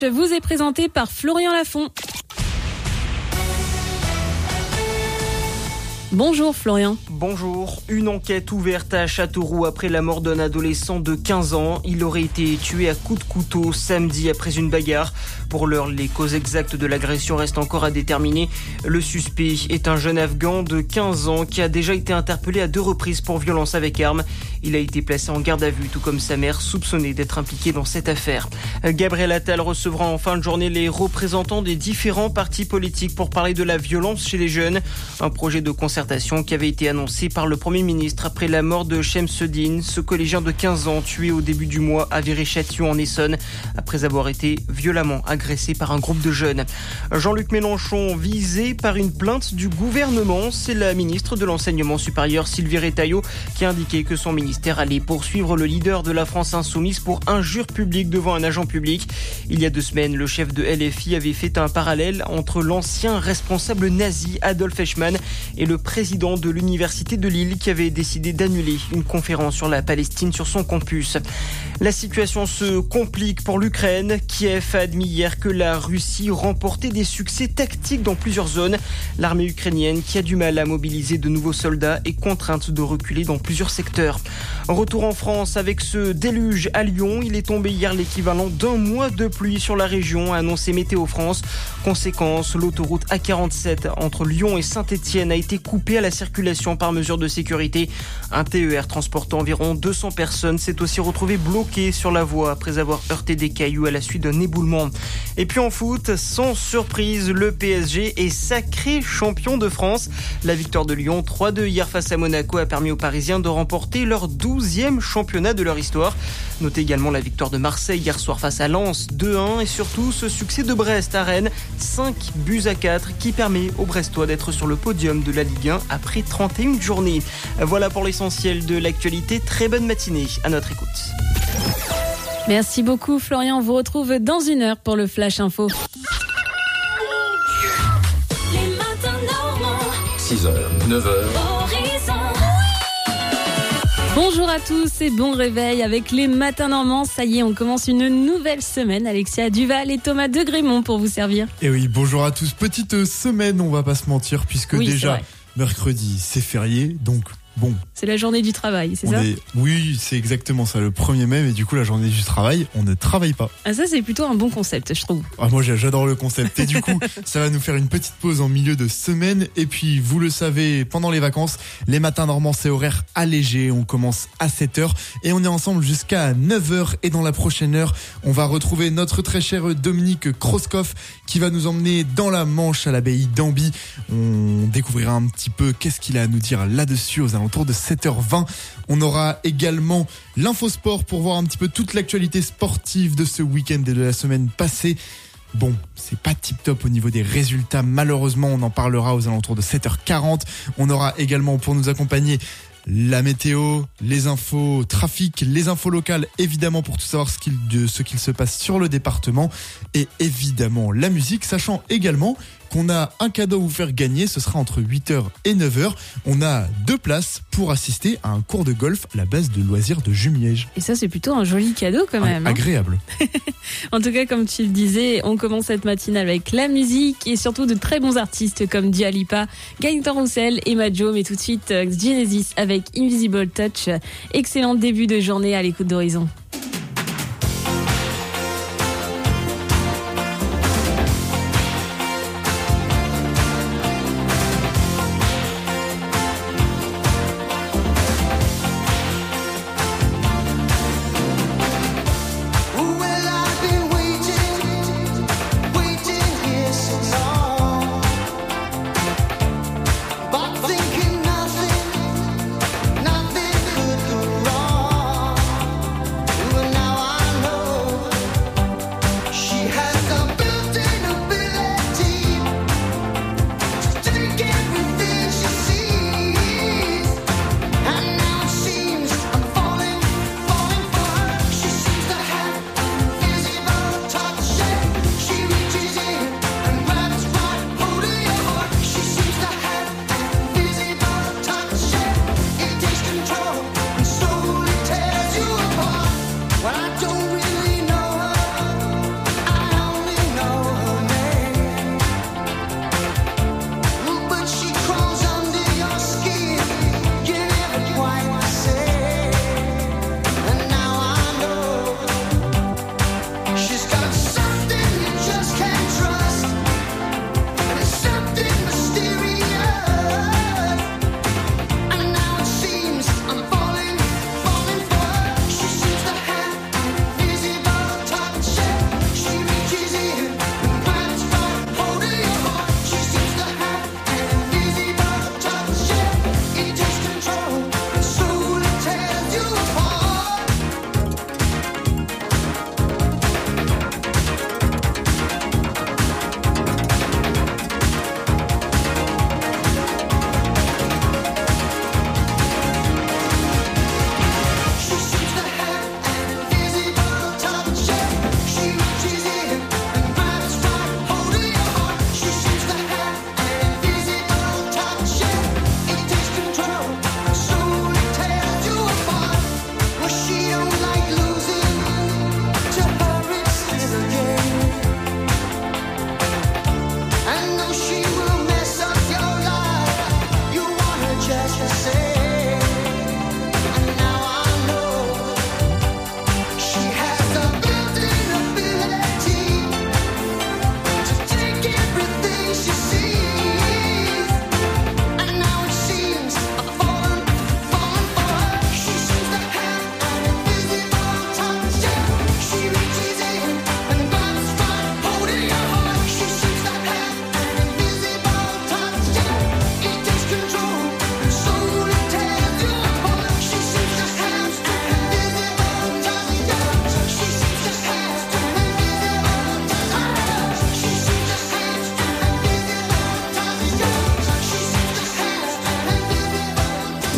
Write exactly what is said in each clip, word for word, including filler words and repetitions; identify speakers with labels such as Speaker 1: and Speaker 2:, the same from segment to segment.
Speaker 1: vous est présenté par Florian Lafont. Bonjour Florian.
Speaker 2: Bonjour. Une enquête ouverte à Châteauroux après la mort d'un adolescent de quinze ans. Il aurait été tué à coups de couteau samedi après une bagarre. Pour l'heure, les causes exactes de l'agression restent encore à déterminer. Le suspect est un jeune Afghan de quinze ans qui a déjà été interpellé à deux reprises pour violence avec arme. Il a été placé en garde à vue, tout comme sa mère, soupçonnée d'être impliquée dans cette affaire. Gabriel Attal recevra en fin de journée les représentants des différents partis politiques pour parler de la violence chez les jeunes. Un projet de concertation qui avait été annoncé par le Premier ministre après la mort de Shemseddine, ce collégien de quinze ans tué au début du mois à Viry-Châtillon en Essonne, après avoir été violemment agressé par un groupe de jeunes. Jean-Luc Mélenchon visé par une plainte du gouvernement. C'est la ministre de l'Enseignement supérieur Sylvie Retailleau qui a indiqué que son ministère allait poursuivre le leader de la France Insoumise pour injure publique devant un agent public. Il y a deux semaines, le chef de L F I avait fait un parallèle entre l'ancien responsable nazi Adolf Eichmann et le président de l'université de Lille qui avait décidé d'annuler une conférence sur la Palestine sur son campus. La situation se complique pour l'Ukraine. Kiev a admis hier que la Russie remportait des succès tactiques dans plusieurs zones. L'armée ukrainienne, qui a du mal à mobiliser de nouveaux soldats, est contrainte de reculer dans plusieurs secteurs. Retour en France avec ce déluge à Lyon. Il est tombé hier l'équivalent d'un mois de pluie sur la région, a annoncé Météo France. Conséquence, l'autoroute A quarante-sept entre Lyon et Saint-Étienne a été coupée à la circulation par mesure de sécurité. Un T E R transportant environ deux cents personnes s'est aussi retrouvé bloqué sur la voie après avoir heurté des cailloux à la suite d'un éboulement. Et puis en foot, sans surprise, le P S G est sacré champion de France. La victoire de Lyon trois deux hier face à Monaco a permis aux Parisiens de remporter leur douzième championnat de leur histoire. Notez également la victoire de Marseille hier soir face à Lens deux un et surtout ce succès de Brest à Rennes cinq buts à quatre qui permet aux Brestois d'être sur le podium de la Ligue un après trente et une journées. Voilà pour l'essentiel de l'actualité. Très bonne matinée à notre écoute.
Speaker 1: Merci beaucoup Florian. On vous retrouve dans une heure pour le Flash Info.
Speaker 3: Les matins normaux.
Speaker 4: six heures, neuf heures.
Speaker 1: Bonjour à tous et bon réveil avec les matins normands. Ça y est, on commence une nouvelle semaine. Alexia Duval et Thomas de Grémont pour vous servir.
Speaker 5: Et oui, bonjour à tous. Petite semaine, on va pas se mentir, puisque
Speaker 1: oui,
Speaker 5: déjà, mercredi, c'est férié. Donc, bon.
Speaker 1: C'est la journée du travail, c'est
Speaker 5: on
Speaker 1: ça
Speaker 5: est... Oui, c'est exactement ça, le premier mai. Mais du coup, la journée du travail, on ne travaille pas.
Speaker 1: Ah, ça, c'est plutôt un bon concept, je trouve.
Speaker 5: Ah, moi, j'adore le concept. Et du coup, ça va nous faire une petite pause en milieu de semaine. Et puis, vous le savez, pendant les vacances, les matins normands, c'est horaire allégé. On commence à sept heures et on est ensemble jusqu'à neuf heures. Et dans la prochaine heure, on va retrouver notre très cher Dominique Kroskoff qui va nous emmener dans la Manche à l'abbaye d'Amby. On découvrira un petit peu qu'est-ce qu'il a à nous dire là-dessus aux alentours de sept heures vingt. On aura également l'infosport pour voir un petit peu toute l'actualité sportive de ce week-end et de la semaine passée. Bon, c'est pas tip top au niveau des résultats. Malheureusement, on en parlera aux alentours de sept heures quarante. On aura également pour nous accompagner la météo, les infos trafic, les infos locales, évidemment pour tout savoir ce qu'il, de ce qu'il se passe sur le département et évidemment la musique, sachant également qu'on a un cadeau à vous faire gagner, ce sera entre huit heures et neuf heures. On a deux places pour assister à un cours de golf à la base de loisirs de Jumièges.
Speaker 1: Et ça, c'est plutôt un joli cadeau quand même.
Speaker 5: Agréable.
Speaker 1: Hein en tout cas, comme tu le disais, on commence cette matinale avec la musique et surtout de très bons artistes comme Dua Lipa, Gaëtan Roussel et Majo. Mais tout de suite, Genesis avec Invisible Touch. Excellent début de journée à l'écoute d'Horizon.
Speaker 6: Nothing could go wrong.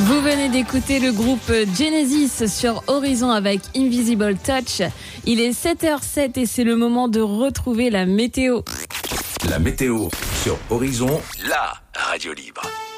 Speaker 1: Vous venez d'écouter le groupe Genesis sur Horizon avec Invisible Touch. Il est sept heures sept et c'est le moment de retrouver la météo.
Speaker 4: La météo sur Horizon, la radio libre.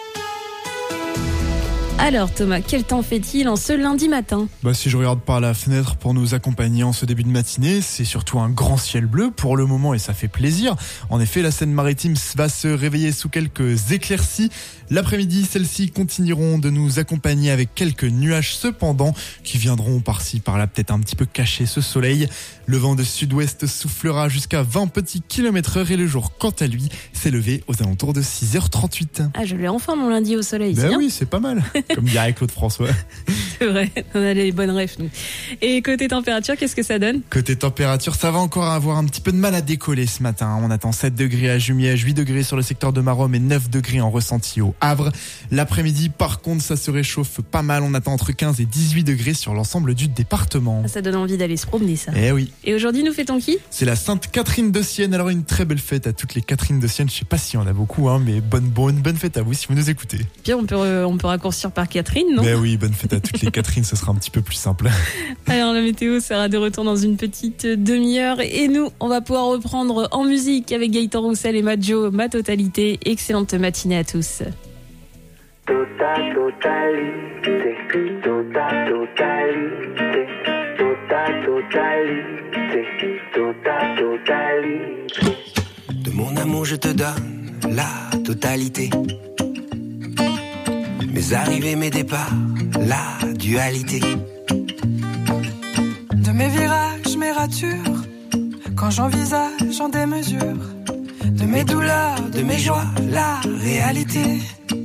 Speaker 1: Alors Thomas, quel temps fait-il en ce lundi matin ?
Speaker 5: Bah, si je regarde par la fenêtre pour nous accompagner en ce début de matinée, c'est surtout un grand ciel bleu pour le moment et ça fait plaisir. En effet, la Seine-Maritime va se réveiller sous quelques éclaircies. L'après-midi, celles-ci continueront de nous accompagner avec quelques nuages cependant qui viendront par-ci par-là peut-être un petit peu cacher ce soleil. Le vent de sud-ouest soufflera jusqu'à vingt petits kilomètres heure et le jour, quant à lui, s'est levé aux alentours de six heures trente-huit.
Speaker 1: Ah, je l'ai enfin mon lundi au soleil.
Speaker 5: Ben
Speaker 1: c'est
Speaker 5: oui, c'est pas mal. Comme dirait Claude François.
Speaker 1: C'est vrai, on a les bonnes refs nous. Et côté température, qu'est-ce que ça donne ?
Speaker 5: Côté température, ça va encore avoir un petit peu de mal à décoller ce matin. On attend sept degrés à Jumièges, huit degrés sur le secteur de Maromme et neuf degrés en ressenti au Havre. L'après-midi, par contre, ça se réchauffe pas mal. On attend entre quinze et dix-huit degrés sur l'ensemble du département.
Speaker 1: Ça donne envie d'aller se promener, ça.
Speaker 5: Eh oui.
Speaker 1: Et aujourd'hui, nous fêtons qui ?
Speaker 5: C'est la Sainte Catherine de Sienne. Alors une très belle fête à toutes les Catherines de Sienne. Je sais pas s'il y en a beaucoup, hein, mais bonne, bonne, bonne fête à vous si vous nous écoutez.
Speaker 1: Puis on peut, euh, on peut raccourcir par Catherine, non ?
Speaker 5: Mais oui, bonne fête à toutes les Catherines, ce sera un petit peu plus simple.
Speaker 1: Alors la météo sera de retour dans une petite demi-heure et nous, on va pouvoir reprendre en musique avec Gaëtan Roussel et Majo, Ma Totalité. Excellente matinée à tous.
Speaker 6: Tota totalité, tota totalité, tota totalité, tota totalité.
Speaker 7: De mon amour je te donne la totalité. Mes arrivées, mes départs, la dualité.
Speaker 8: De mes virages, mes ratures, quand j'envisage en démesure.
Speaker 7: De mes douleurs, de mes joies, la réalité.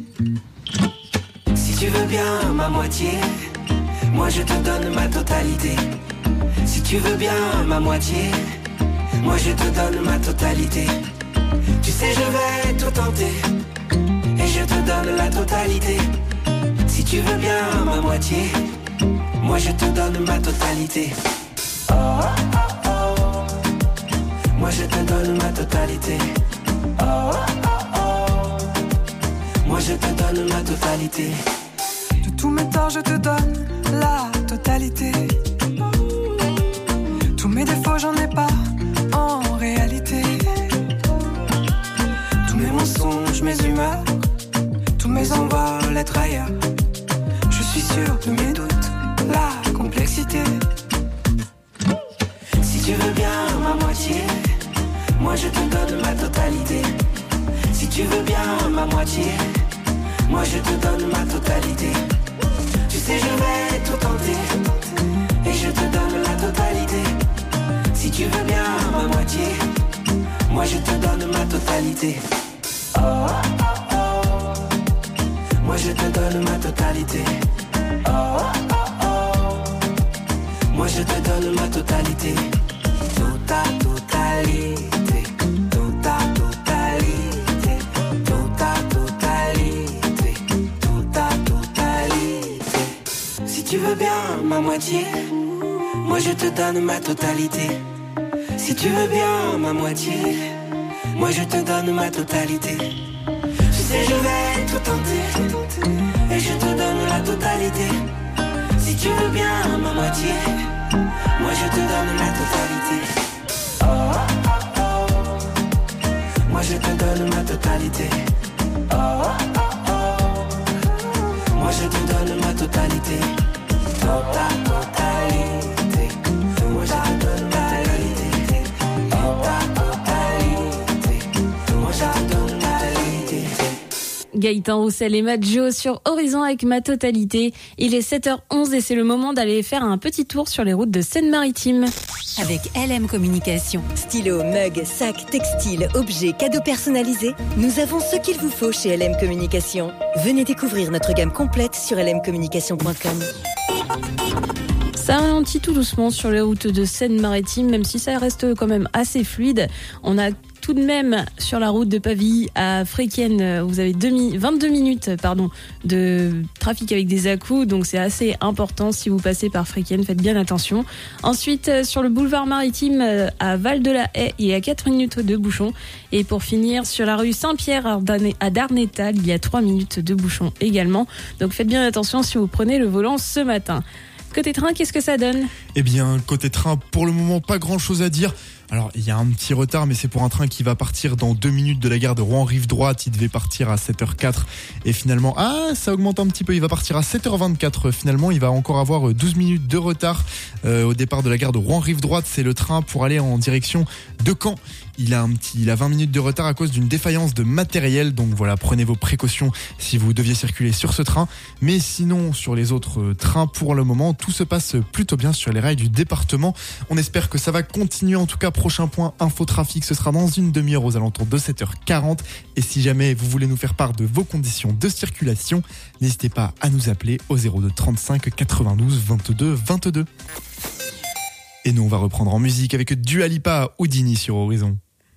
Speaker 7: Si tu veux bien ma moitié, moi je te donne ma totalité. Si tu veux bien ma moitié, moi je te donne ma totalité. Tu sais je vais tout tenter et je te donne la totalité. Si tu veux bien ma moitié, moi je te donne ma totalité. Oh, oh, oh, oh. Moi je te donne ma totalité. Oh, oh, oh. Moi je te donne ma totalité.
Speaker 8: De tous mes torts je te donne la totalité. Tous mes défauts j'en ai pas en réalité. Tous mes mensonges, mes humeurs, tous mes envols, être ailleurs. Je suis sûr de mes doutes, la complexité.
Speaker 7: Si tu veux bien ma moitié, moi je te donne ma totalité. Si tu veux bien ma moitié, moi je te donne ma totalité. Tu sais je vais tout tenter et je te donne la totalité. Si tu veux bien ma moitié, moi je te donne ma totalité. Oh, oh, oh. Moi je te donne ma totalité. Oh, oh, oh. Moi je te donne ma totalité. Tota totalité, tota totalité, tota totalité, tota totalité. Si tu veux bien ma moitié, moi je te donne ma totalité. Si tu veux bien ma moitié, moi je te donne ma totalité. Tu sais je vais tout tenter et je te donne la totalité. Si tu veux bien ma moitié, moi je te donne la totalité. Oh, oh, oh. Moi je te donne ma totalité. Oh, oh, oh. Moi je te donne ma totalité. Tota totalité. Moi je te donne ma totalité. Tota totalité. Moi je te donne ma totalité.
Speaker 1: Gaëtan Roussel et Majo sur Horizon avec Ma Totalité. Il est sept heures onze et c'est le moment d'aller faire un petit tour sur les routes de Seine-Maritime.
Speaker 9: Avec L M Communication. Stylo, mug, sac, textile, objets, cadeaux personnalisés. Nous avons ce qu'il vous faut chez L M Communication. Venez découvrir notre gamme complète sur l m communication point com.
Speaker 1: Ça ralentit tout doucement sur les routes de Seine-Maritime, même si ça reste quand même assez fluide. On a tout tout de même sur la route de Pavie à Fréquenne. Vous avez vingt-deux minutes pardon, de trafic avec des à-coups, donc c'est assez important si vous passez par Fréquenne, faites bien attention. Ensuite, sur le boulevard maritime à Val-de-la-Haye, il y a quatre minutes de bouchon. Et pour finir, sur la rue Saint-Pierre à Darnétal, il y a trois minutes de bouchon également. Donc faites bien attention si vous prenez le volant ce matin. Côté train, qu'est-ce que ça donne ?
Speaker 5: Eh bien, côté train, pour le moment, pas grand-chose à dire. Alors, il y a un petit retard, mais c'est pour un train qui va partir dans deux minutes de la gare de Rouen-Rive-Droite. Il devait partir à sept heures quatre. Et finalement, ah, ça augmente un petit peu. Il va partir à sept heures vingt-quatre. Finalement, il va encore avoir douze minutes de retard euh, au départ de la gare de Rouen-Rive-Droite. C'est le train pour aller en direction de Caen. Il a un petit, il a vingt minutes de retard à cause d'une défaillance de matériel. Donc voilà, prenez vos précautions si vous deviez circuler sur ce train. Mais sinon, sur les autres trains, pour le moment, tout se passe plutôt bien sur les rails du département. On espère que ça va continuer. En tout cas, prochain point infotrafic, ce sera dans une demi-heure aux alentours de sept heures quarante. Et si jamais vous voulez nous faire part de vos conditions de circulation, n'hésitez pas à nous appeler au zéro deux trente-cinq quatre-vingt-douze vingt-deux vingt-deux. Et nous, on va reprendre en musique avec Dua Lipa, Houdini sur Horizon.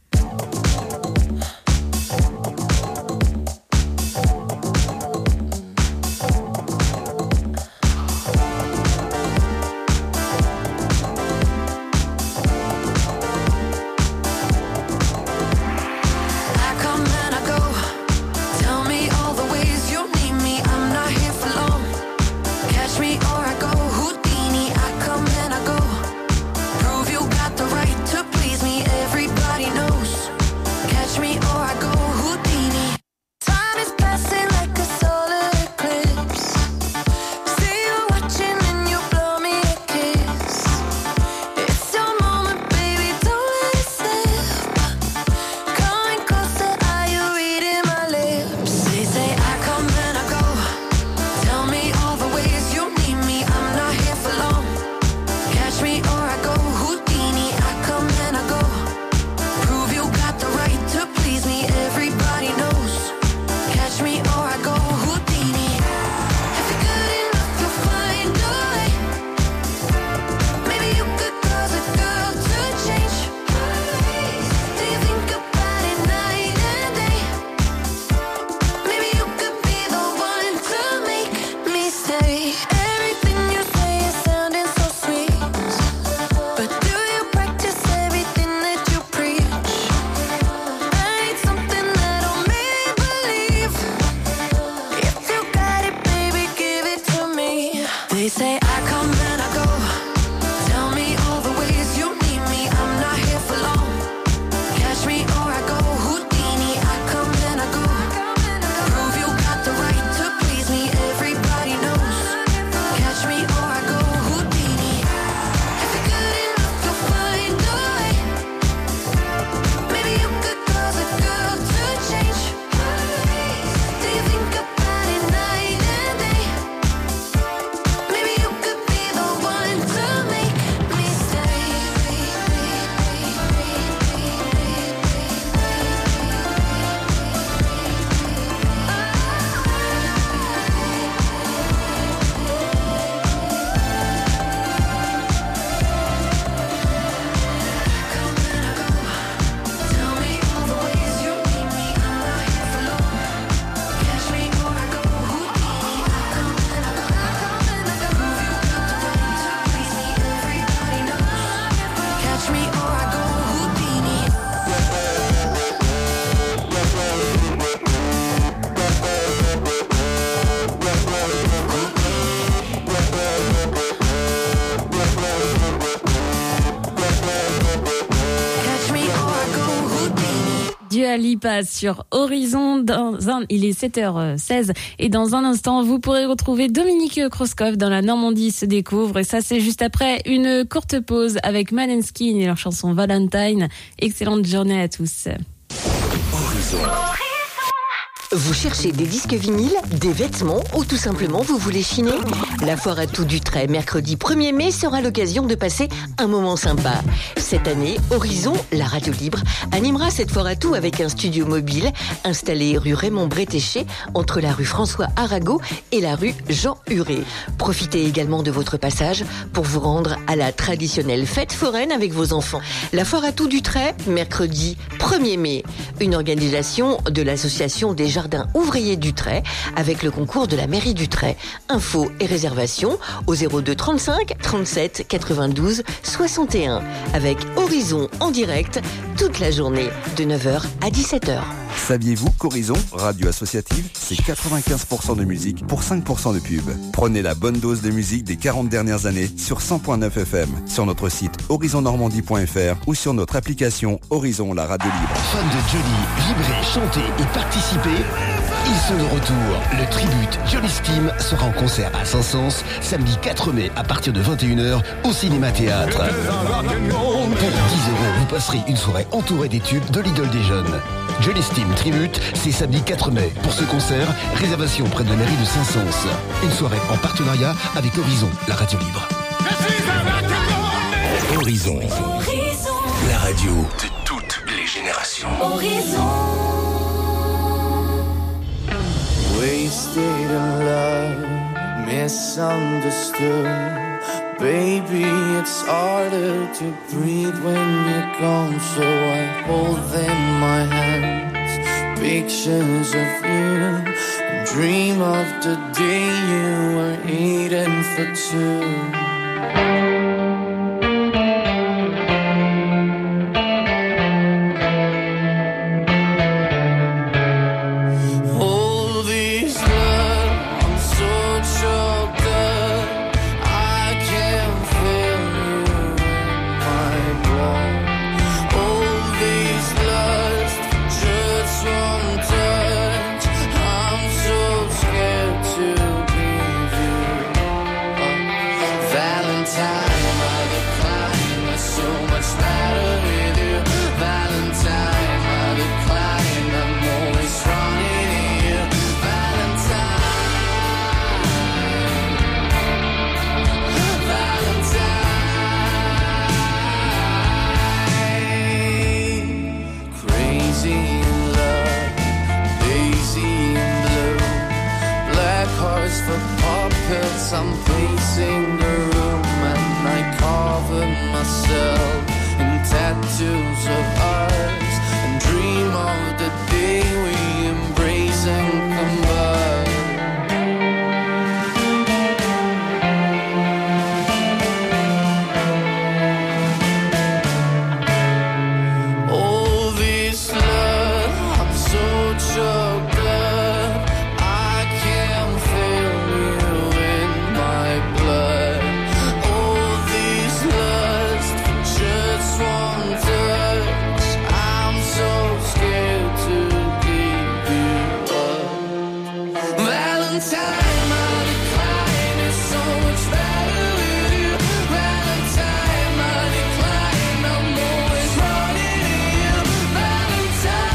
Speaker 1: Dua Lipa sur Horizon. Dans un, il est sept heures seize et dans un instant, vous pourrez retrouver Dominique Kroskov dans La Normandie se découvre. Et ça, c'est juste après une courte pause avec Maneskin et leur chanson Valentine. Excellente journée à tous.
Speaker 4: Horizon.
Speaker 9: Vous cherchez des disques vinyles, des vêtements ou tout simplement vous voulez chiner? La foire à tout du trait, mercredi premier mai, sera l'occasion de passer un moment sympa. Cette année, Horizon, la radio libre, animera cette foire à tout avec un studio mobile installé rue Raymond Bretéché, entre la rue François Arago et la rue Jean Huré. Profitez également de votre passage pour vous rendre à la traditionnelle fête foraine avec vos enfants. La foire à tout du trait, mercredi premier mai. Une organisation de l'association des jardins ouvriers du Trait avec le concours de la mairie du Trait. Infos et réservations au zéro deux trente-cinq trente-sept quatre-vingt-douze soixante et un avec Horizon en direct toute la journée de neuf heures à dix-sept heures.
Speaker 10: Saviez-vous qu'Horizon, radio associative, c'est quatre-vingt-quinze pour cent de musique pour cinq pour cent de pub. Prenez la bonne dose de musique des quarante dernières années sur cent point neuf F M, sur notre site horizon normandie point F R ou sur notre application Horizon, la radio libre.
Speaker 11: Fans de Johnny, vibrer, chanter et participer, ils sont de retour. Le tribute Johnny Steam sera en concert à Saint-Saëns samedi quatre mai à partir de vingt et une heures au Cinéma Théâtre. Pour dix euros, vous passerez une soirée entourée des tubes de l'idole des jeunes. Johnny Steam Tribute, c'est samedi quatre mai. Pour ce concert, réservation près de la mairie de Saint-Saëns. Une soirée en partenariat avec Horizon, la radio libre.
Speaker 4: Horizon, la radio de toutes les générations.
Speaker 3: Horizon.
Speaker 12: Wasted in love, misunderstood. Baby, it's harder to breathe when you're gone, so I hold in my hands pictures of you and dream of the day you were eating for two. I'm pacing the room and I cover myself in tattoos of ours and dream of the day we embrace and combine. All this love, I'm so choked up, I can't feel you in my blood. All this lust for just one touch, I'm so scared to give you up. Valentine, my decline is so much better with you. Valentine, my decline, I'm always running to you. Valentine,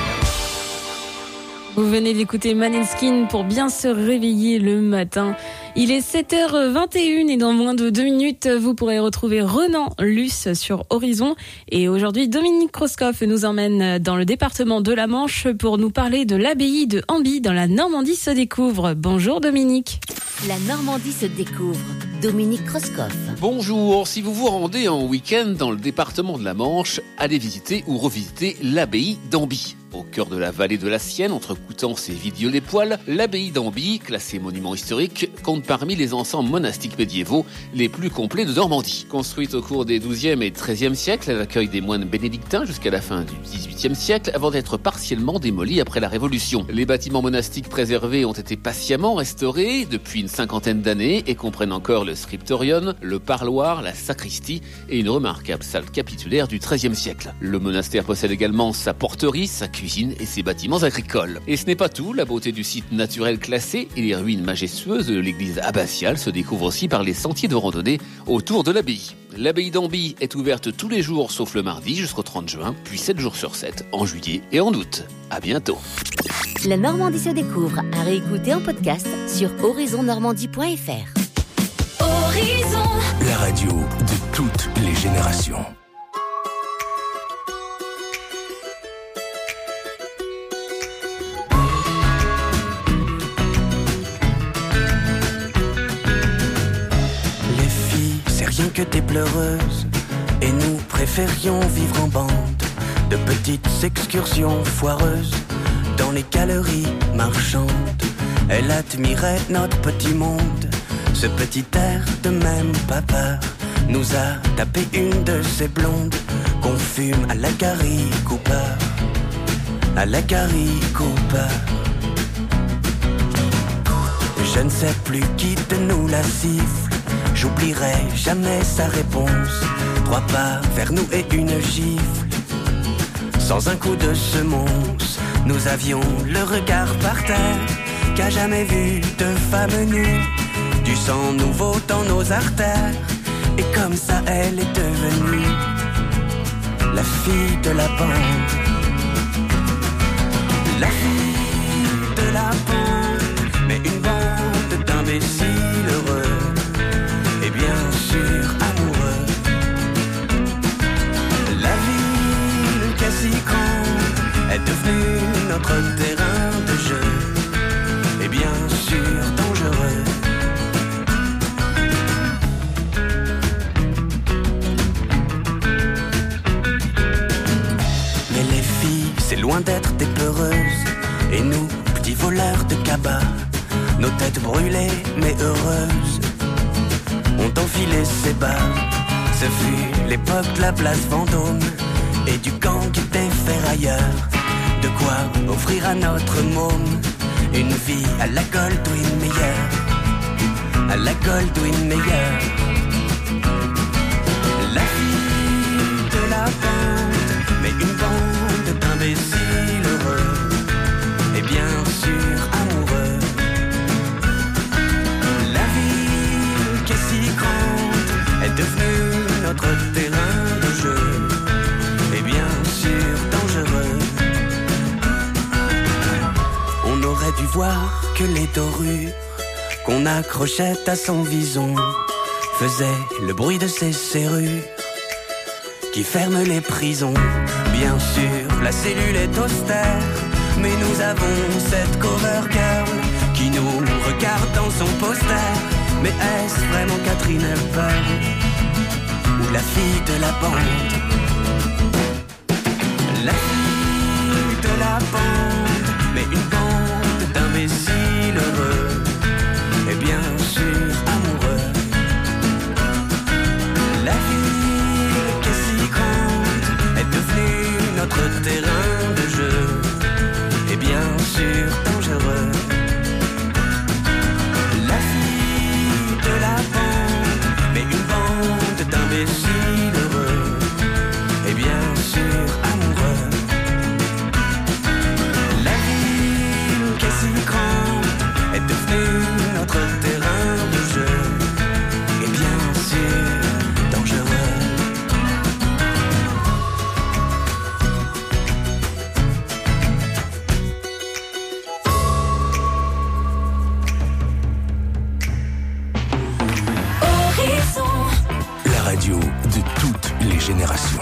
Speaker 1: Vous venez d'écouter Maneskin pour bien se réveiller le matin. Il est sept heures vingt et une et dans moins de deux minutes, vous pourrez retrouver Renan Luce sur Horizon. Et aujourd'hui, Dominique Krauskopf nous emmène dans le département de la Manche pour nous parler de l'abbaye de Amby dans la Normandie se découvre. Bonjour Dominique.
Speaker 13: La Normandie se découvre. Dominique Krauskopf.
Speaker 14: Bonjour, si vous vous rendez en week-end dans le département de la Manche, allez visiter ou revisiter l'abbaye d'Amby. Au cœur de la vallée de la Sienne, entre Coutances et Vidieu-les-Poils, l'abbaye d'Amby, classée monument historique, compte parmi les ensembles monastiques médiévaux les plus complets de Normandie. Construite au cours des douzième et treizième siècles, elle accueille des moines bénédictins jusqu'à la fin du dix-huitième siècle, avant d'être partiellement démolie après la Révolution. Les bâtiments monastiques préservés ont été patiemment restaurés depuis une cinquantaine d'années et comprennent encore le scriptorium, le parloir, la sacristie et une remarquable salle capitulaire du treizième siècle. Le monastère possède également sa porterie, sa cuisine et ses bâtiments agricoles. Et ce n'est pas tout, la beauté du site naturel classé et les ruines majestueuses de l'église abbatiale se découvrent aussi par les sentiers de randonnée autour de l'abbaye. L'abbaye d'Amby est ouverte tous les jours sauf le mardi jusqu'au trente juin, puis sept jours sur sept en juillet et en août. À bientôt.
Speaker 13: La Normandie se découvre à réécouter en podcast sur horizon normandie point f r.
Speaker 3: Horizon.
Speaker 11: La radio de toutes les générations.
Speaker 8: Rien que des pleureuses, et nous préférions vivre en bande, de petites excursions foireuses dans les galeries marchandes. Elle admirait notre petit monde, ce petit air de même pas peur, nous a tapé une de ces blondes qu'on fume à la Gary Cooper, à la Gary Cooper. Je ne sais plus qui de nous la siffle, j'oublierai jamais sa réponse. Trois pas vers nous et une gifle. Sans un coup de semonce, nous avions le regard par terre, qu'a jamais vu de femme nue. Du sang nouveau dans nos artères, et comme ça elle est devenue la fille de la bande. La fille de la bande, mais une bande d'imbéciles heureux. Et bien sûr amoureux. La ville qui est si grande est devenue notre terrain de jeu. Et bien sûr dangereux. Mais les filles, c'est loin d'être des pleureuses. Et nous, petits voleurs de cabas, nos têtes brûlées mais heureuses, ont enfilé ses bas. Ce fut l'époque de la place Vendôme et du gang des ferrailleurs. De quoi offrir à notre môme une vie à la Goldwyn Mayer, à la Goldwyn Mayer. La fille de la bande, mais une bande d'imbéciles heureux, et bien sûr amoureux. La ville qui est si grande est devenue notre terrain de jeu, et bien sûr dangereux. On aurait dû voir que les dorures qu'on accrochait à son vison faisaient le bruit de ses serrures qui ferment les prisons. Bien sûr, la cellule est austère, mais nous avons cette cover girl qui nous regarde dans son poster. Mais est-ce vraiment Catherine Hepburn ou la fille de la bande? La fille de la bande, mais une bande d'imbéciles heureux, et bien sûr amoureux. La ville qui est si grande est devenue notre terrain de jeu, et bien sûr dangereux. La fille de la bande, mais une bande d'imbéciles heureux,
Speaker 4: les générations.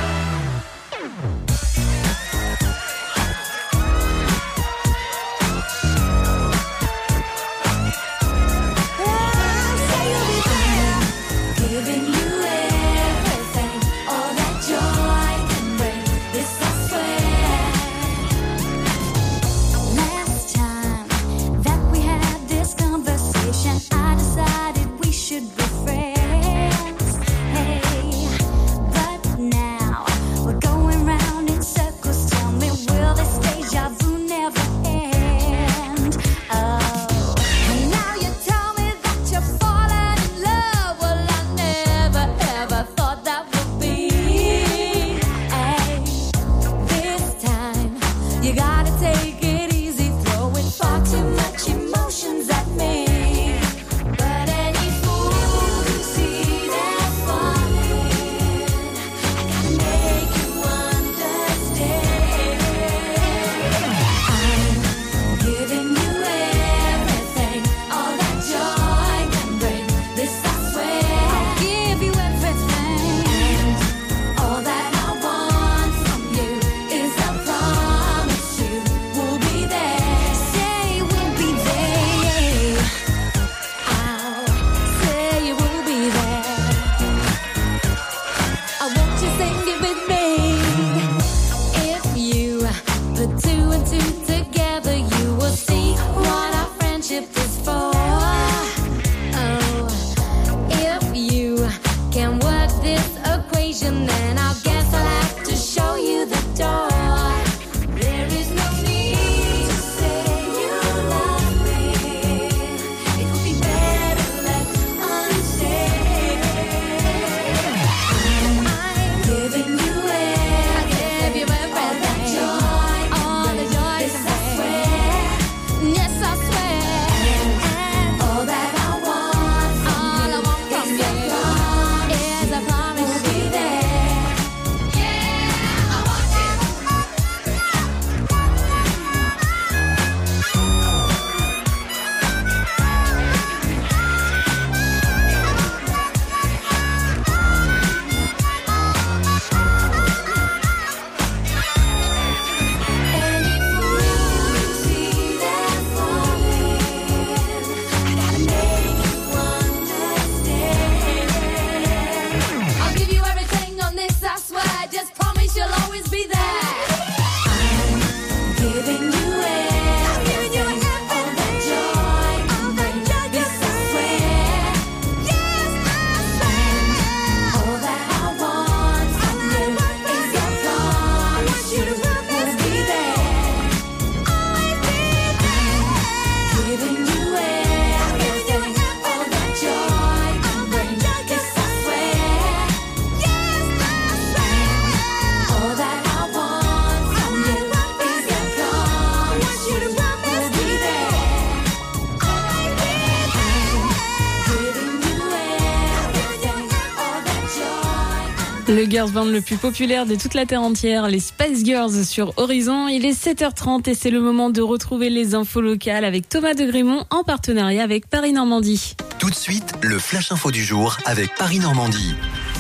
Speaker 1: Le girls band le plus populaire de toute la terre entière, les Spice Girls sur Horizon. Il est sept heures trente et c'est le moment de retrouver les infos locales avec Thomas de Grémont en partenariat avec Paris Normandie.
Speaker 15: Tout de suite, le Flash Info du jour avec Paris Normandie.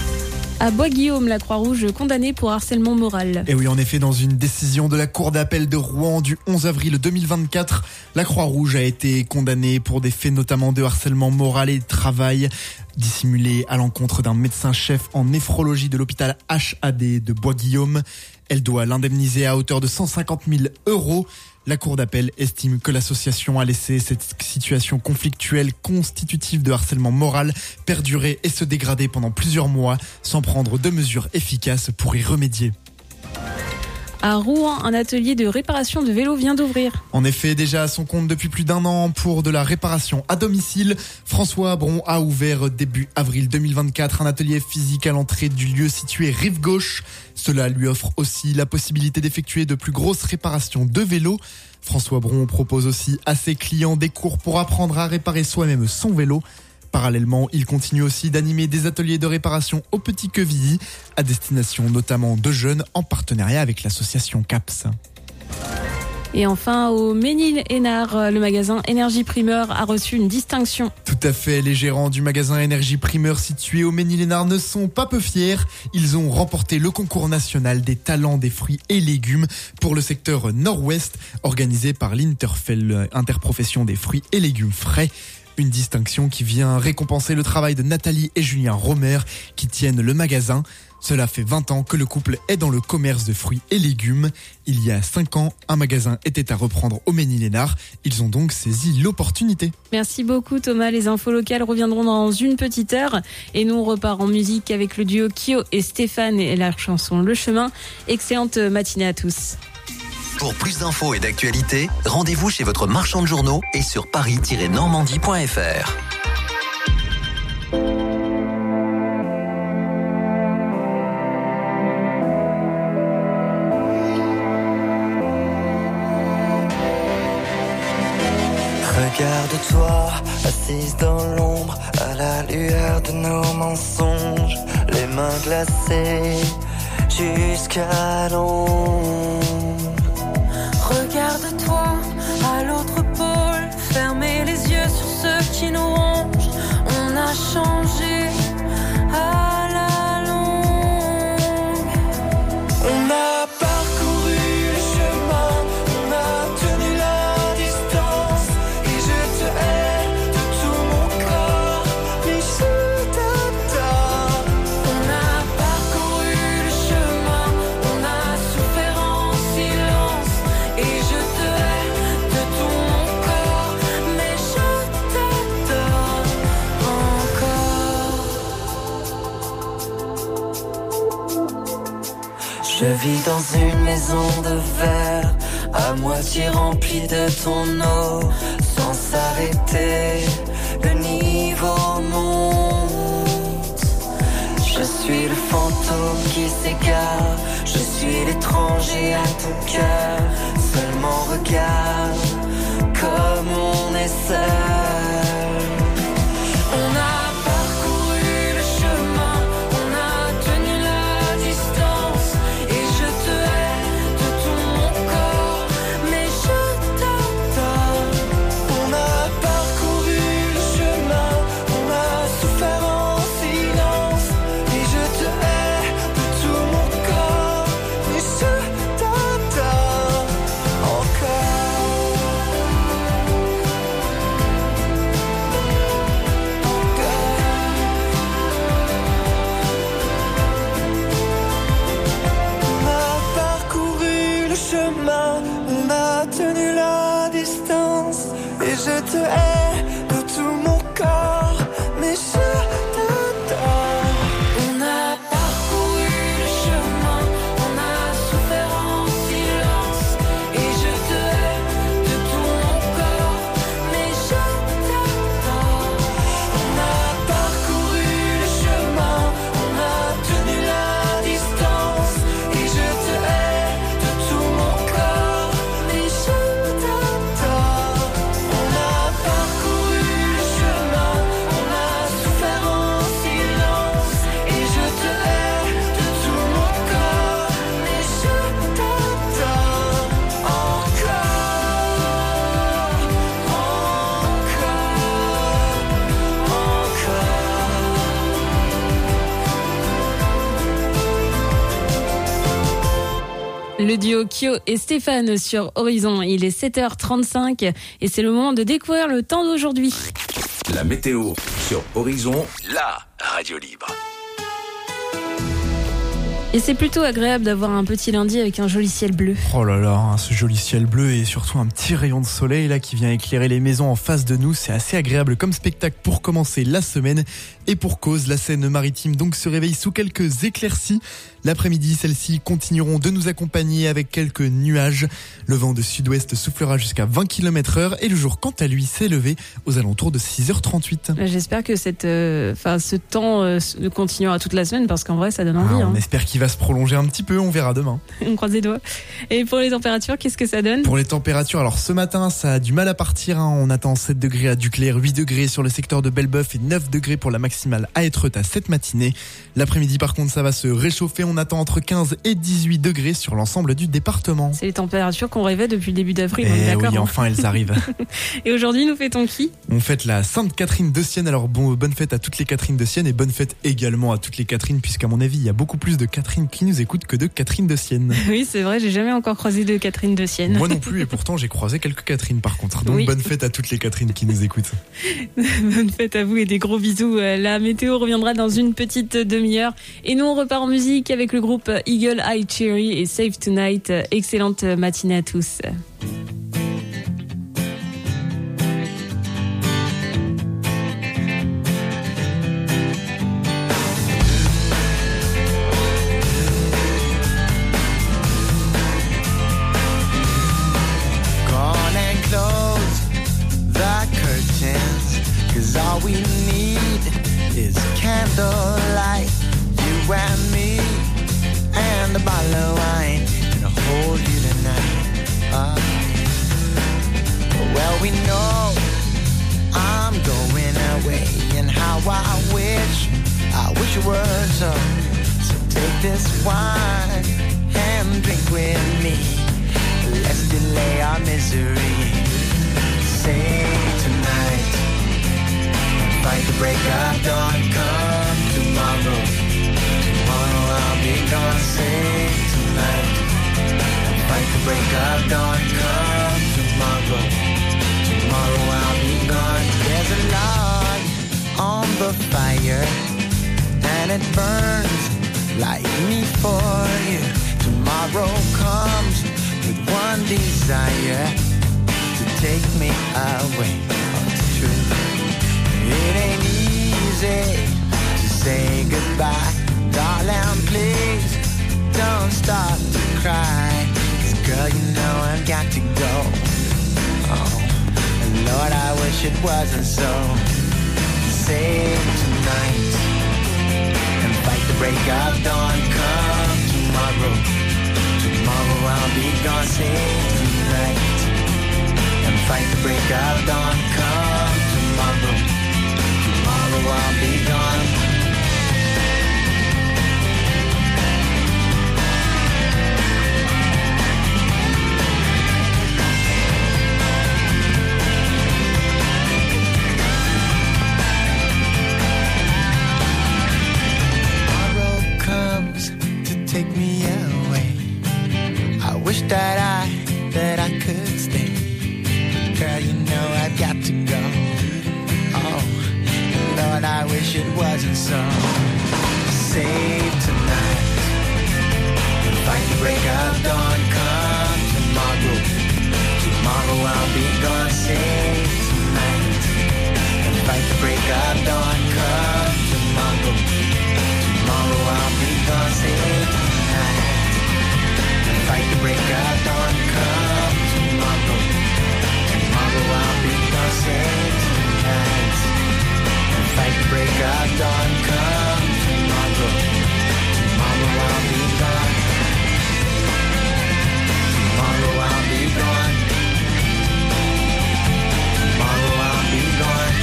Speaker 1: À Bois-Guillaume, la Croix-Rouge condamnée pour harcèlement moral.
Speaker 5: Et oui, en effet, dans une décision de la Cour d'appel de Rouen du onze avril deux mille vingt-quatre, la Croix-Rouge a été condamnée pour des faits notamment de harcèlement moral et de travail dissimulé à l'encontre d'un médecin-chef en néphrologie de l'hôpital H A D de Bois-Guillaume. Elle doit l'indemniser à hauteur de cent cinquante mille euros. La Cour d'appel estime que l'association a laissé cette situation conflictuelle constitutive de harcèlement moral perdurer et se dégrader pendant plusieurs mois sans prendre de mesures efficaces pour y remédier.
Speaker 1: À Rouen, un atelier de réparation de vélos vient d'ouvrir.
Speaker 5: En effet, déjà à son compte depuis plus d'un an pour de la réparation à domicile, François Bron a ouvert début avril deux mille vingt-quatre un atelier physique à l'entrée du lieu situé rive gauche. Cela lui offre aussi la possibilité d'effectuer de plus grosses réparations de vélos. François Bron propose aussi à ses clients des cours pour apprendre à réparer soi-même son vélo. Parallèlement, il continue aussi d'animer des ateliers de réparation au Petit Quevilly, à destination notamment de jeunes en partenariat avec l'association C A P S.
Speaker 1: Et enfin, au Ménil-Hénard, le magasin Énergie Primeur a reçu une distinction.
Speaker 5: Tout à fait, les gérants du magasin Énergie Primeur situé au Ménil-Hénard ne sont pas peu fiers. Ils ont remporté le concours national des talents des fruits et légumes pour le secteur nord-ouest, organisé par l'Interfel, Interprofession des fruits et légumes frais. Une distinction qui vient récompenser le travail de Nathalie et Julien Romer qui tiennent le magasin. Cela fait vingt ans que le couple est dans le commerce de fruits et légumes. Il y a cinq ans, un magasin était à reprendre au Ménil-Hénard. Ils ont donc saisi l'opportunité.
Speaker 1: Merci beaucoup Thomas. Les infos locales reviendront dans une petite heure. Et nous on repart en musique avec le duo Kyo et Stéphane et la chanson Le Chemin. Excellente matinée à tous.
Speaker 15: Pour plus d'infos et d'actualités, rendez-vous chez votre marchand de journaux et sur paris tiret normandie point f r.
Speaker 16: Regarde-toi, assise dans l'ombre, à la lueur de nos mensonges, les mains glacées jusqu'à l'ombre.
Speaker 17: Regarde-toi à l'autre pôle, fermez les yeux sur ceux qui nous rongent. On a changé à la longue.
Speaker 16: On a parcouru le chemin, on a tenu la distance. Et je te hais de tout mon corps, mais je t'adore.
Speaker 17: On a parcouru le chemin, on a souffert en silence. Et je te hais de tout mon corps, mais je t'adore encore.
Speaker 16: Je vis dans une maison de verre, à moitié remplie de ton eau. Sans s'arrêter, le niveau monte. Je suis le fantôme qui s'égare, je suis l'étranger à ton cœur. Seulement regarde comme on est seul.
Speaker 17: On a parcouru le chemin, on a tenu la distance. Et je te hais de tout mon corps, mais je t'adore.
Speaker 16: On a parcouru le chemin, on a souffert en silence. Et je te hais de tout mon corps, mais je t'adore encore. On a parcouru le chemin, on a tenu la distance. Et je te hais de tout mon corps, mais je t'adore.
Speaker 17: On a parcouru le chemin, on a souffert en silence. Et je te hais de tout mon corps, mais je t'adore.
Speaker 16: On a parcouru le chemin, on a tenu la distance. Et je te hais de tout mon corps, mais je t'adore. On a parcouru le chemin, on a souffert en silence. Et je te hais de tout mon corps, mais je t'adore encore,
Speaker 1: Le duo Kyo et Stéphane sur Horizon. Il est sept heures trente-cinq et c'est le moment de découvrir le temps d'aujourd'hui.
Speaker 4: La météo sur Horizon, la radio libre.
Speaker 1: Et c'est plutôt agréable d'avoir un petit lundi avec un joli ciel bleu.
Speaker 5: Oh là là, hein, ce joli ciel bleu et surtout un petit rayon de soleil là qui vient éclairer les maisons en face de nous. C'est assez agréable comme spectacle pour commencer la semaine. Et pour cause, la Seine-Maritime donc se réveille sous quelques éclaircies. L'après-midi, celles-ci continueront de nous accompagner avec quelques nuages. Le vent de sud-ouest soufflera jusqu'à vingt kilomètres heure et le jour, quant à lui, s'est levé aux alentours de six heures trente-huit.
Speaker 1: J'espère que cette, euh, enfin, ce temps euh, continuera toute la semaine parce qu'en vrai, ça donne envie.
Speaker 5: Ah, on
Speaker 1: hein.
Speaker 5: espère qu'il va va se prolonger un petit peu, on verra demain.
Speaker 1: On croise les doigts. Et pour les températures, qu'est-ce que ça donne ?
Speaker 5: Pour les températures, alors ce matin, ça a du mal à partir. Hein. On attend sept degrés à Duclair, huit degrés sur le secteur de Belleboeuf et neuf degrés pour la maximale à Étretat cette matinée. L'après-midi, par contre, ça va se réchauffer. On attend entre quinze et dix-huit degrés sur l'ensemble du département.
Speaker 1: C'est les températures qu'on rêvait depuis le début d'avril, on est
Speaker 5: Eh
Speaker 1: d'accord,
Speaker 5: oui,
Speaker 1: hein.
Speaker 5: enfin, elles arrivent.
Speaker 1: Et aujourd'hui, nous fêtons qui ?
Speaker 5: On fête la Sainte Catherine de Sienne. Alors bon, bonne fête à toutes les Catherines de Sienne et bonne fête également à toutes les Catherines, puisqu'à mon avis, il y a beaucoup plus de Catherine qui nous écoutent que de Catherine de Sienne.
Speaker 1: Oui, c'est vrai, j'ai jamais encore croisé de Catherine de Sienne.
Speaker 5: Moi non plus, et pourtant j'ai croisé quelques Catherine par contre. Donc
Speaker 1: Oui.
Speaker 5: bonne fête à toutes les Catherines qui nous écoutent.
Speaker 1: Bonne fête à vous et des gros bisous. La météo reviendra dans une petite demi-heure. Et nous, on repart en musique avec le groupe Eagle Eye Cherry et Save Tonight. Excellente matinée à tous.
Speaker 18: Gone and close the curtains, 'cause all we need is candlelight, you and me, and a bottle of wine, and I'll hold you tonight. Ah. Well, we know I'm going away, and how I wish, I wish it were so. So take this wine and drink with me. Let's delay our misery. Save tonight, fight the break of dawn. Come tomorrow, tomorrow I'll be gone. Save tonight, fight the break of dawn. Come tomorrow, tomorrow I'll be gone. There's a log on the fire, and it burns like me for you. Tomorrow comes with one desire, to take me away. Oh, it's true. It ain't easy to say goodbye. Darling, please don't start to cry. 'Cause girl, you know I've got to go. Oh, and Lord, I wish it wasn't so. Save tonight and fight the break of dawn. Come tomorrow, tomorrow I'll be gone. Save tonight and fight the break of dawn. Come tomorrow, tomorrow I'll be gone. Tomorrow comes to take me away. I wish that I, that I could stay. Girl, you know I've got to go. Oh, Lord, I wish it wasn't so. Save tonight and fight the break of dawn. Come tomorrow, tomorrow I'll be gone. Save tonight and fight the break of dawn. Come tomorrow, tomorrow I'll be gone. Save tonight and fight the break of dawn. Come tomorrow, tomorrow I'll be gone. Save tonight and fight the break of dawn. Come tomorrow, tomorrow I'll be gone. Tomorrow I'll be gone. Tomorrow I'll be gone.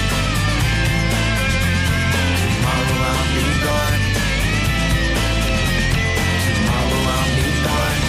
Speaker 18: Tomorrow I'll be gone. Tomorrow I'll be gone.